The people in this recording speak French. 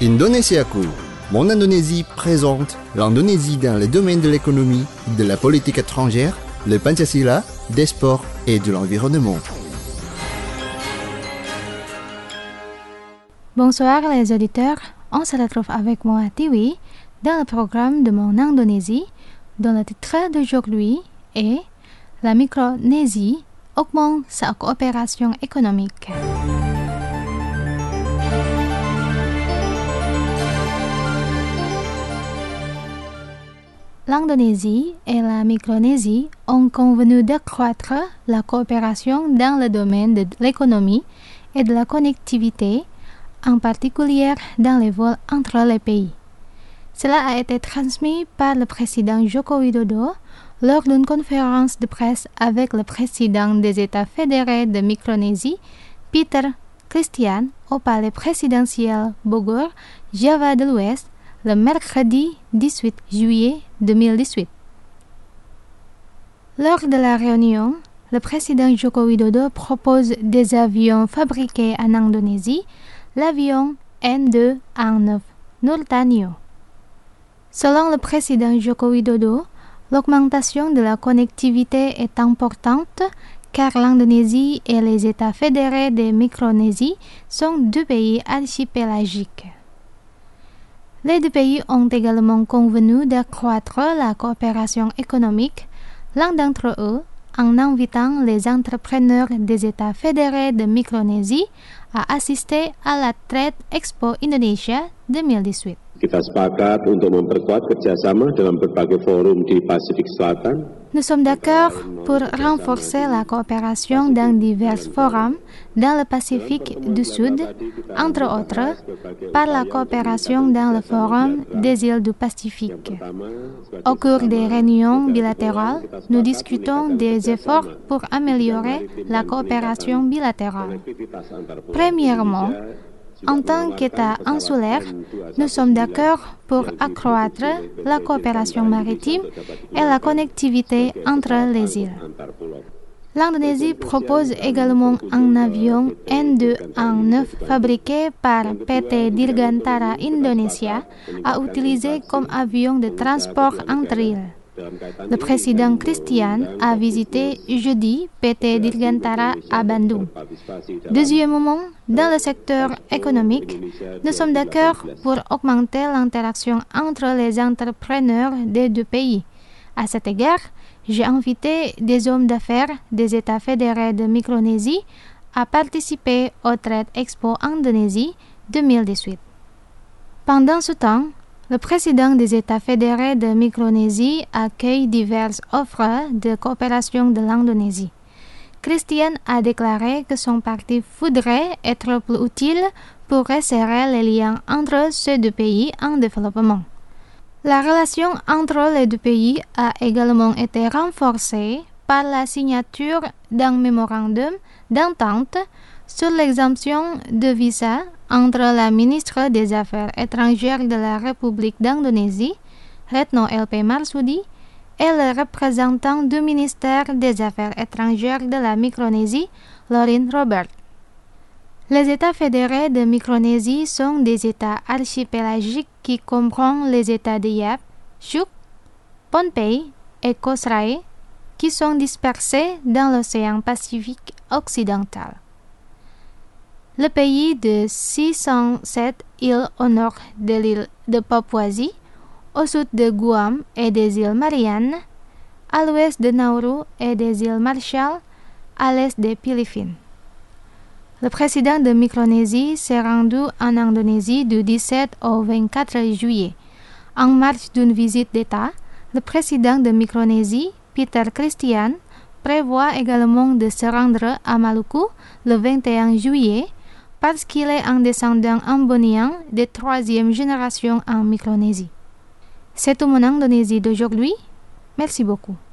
Indonesiaku, Mon Indonésie présente l'Indonésie dans le domaine de l'économie, de la politique étrangère, le Pancasila, des sports et de l'environnement. Bonsoir les auditeurs, on se retrouve avec moi Tiwi dans le programme de Mon Indonésie dont le titre d'aujourd'hui est La Micronésie augmente sa coopération économique. L'Indonésie et la Micronésie ont convenu d'accroître la coopération dans le domaine de l'économie et de la connectivité, en particulier dans les vols entre les pays. Cela a été transmis par le président Joko Widodo lors d'une conférence de presse avec le président des États fédérés de Micronésie, Peter Christian, au palais présidentiel Bogor, Java de l'Ouest, le mercredi 18 juillet 2018. Lors de la réunion, le président Joko Widodo propose des avions fabriqués en Indonésie, l'avion N219 Nurtanio. Selon le président Joko Widodo, l'augmentation de la connectivité est importante car l'Indonésie et les États fédérés de Micronésie sont deux pays archipélagiques. Les deux pays ont également convenu d'accroître la coopération économique, l'un d'entre eux en invitant les entrepreneurs des États fédérés de Micronésie à assister à la Trade Expo Indonesia 2018. Kita sepakat untuk memperkuat kerjasama dalam berbagai forum di Pasifik Selatan. Nous sommes d'accord pour renforcer la coopération dans divers forums dans le Pacifique du Sud, entre autres par la coopération dans le Forum des îles du Pacifique. Au cours des réunions bilatérales, nous discutons des efforts pour améliorer la coopération bilatérale. Premièrement, en tant qu'État insulaire, nous sommes d'accord pour accroître la coopération maritime et la connectivité entre les îles. L'Indonésie propose également un avion N219 fabriqué par PT Dirgantara Indonesia à utiliser comme avion de transport entre îles. Le président Christian a visité jeudi PT Dirgantara à Bandung. Deuxièmement, dans le secteur économique, nous sommes d'accord pour augmenter l'interaction entre les entrepreneurs des deux pays. À cet égard, j'ai invité des hommes d'affaires des États fédérés de Micronésie à participer au Trade Expo Indonésie 2018. Pendant ce temps, le président des États fédérés de Micronésie accueille diverses offres de coopération de l'Indonésie. Christian a déclaré que son parti voudrait être plus utile pour resserrer les liens entre ces deux pays en développement. La relation entre les deux pays a également été renforcée par la signature d'un mémorandum d'entente sur l'exemption de visa entre la ministre des Affaires étrangères de la République d'Indonésie, Retno LP Marsudi, et le représentant du ministère des Affaires étrangères de la Micronésie, Laurin Robert. Les États fédérés de Micronésie sont des États archipélagiques qui comprennent les États de Yap, Chuuk, Pohnpei et Koh Sray, qui sont dispersés dans l'océan Pacifique occidental. Le pays de 607 îles au nord de l'île de Papouasie, au sud de Guam et des îles Mariannes, à l'ouest de Nauru et des îles Marshall, à l'est des Philippines. Le président de Micronésie s'est rendu en Indonésie du 17 au 24 juillet. En marge d'une visite d'État, le président de Micronésie, Peter Christian, prévoit également de se rendre à Maluku le 21 juillet parce qu'il est un descendant ambonien de troisième génération en Micronésie. C'est tout mon Indonésie d'aujourd'hui. Merci beaucoup.